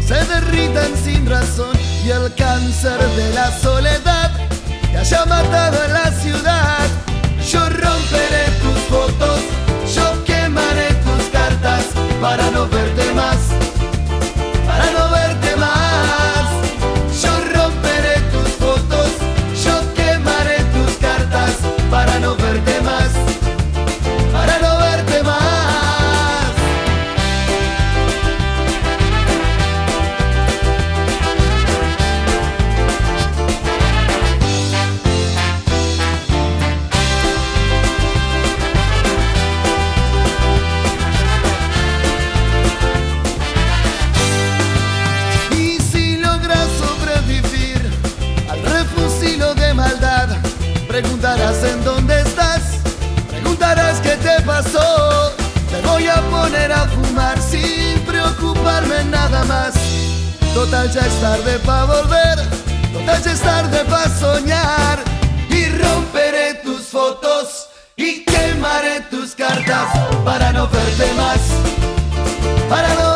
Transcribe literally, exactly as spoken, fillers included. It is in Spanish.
se derritan sin razón y el cáncer de la soledad te haya matado en la ciudad. Yo romperé tus fotos, yo quemaré tus cartas para no verte más, para no verte más. Yo romperé tus fotos, yo quemaré tus cartas para no verte más, para no verte más. Preguntarás en dónde estás, preguntarás qué te pasó. Te voy a poner a fumar sin preocuparme nada más. Total ya es tarde pa' volver, total ya es tarde pa' soñar. Y romperé tus fotos y quemaré tus cartas para no verte más, para no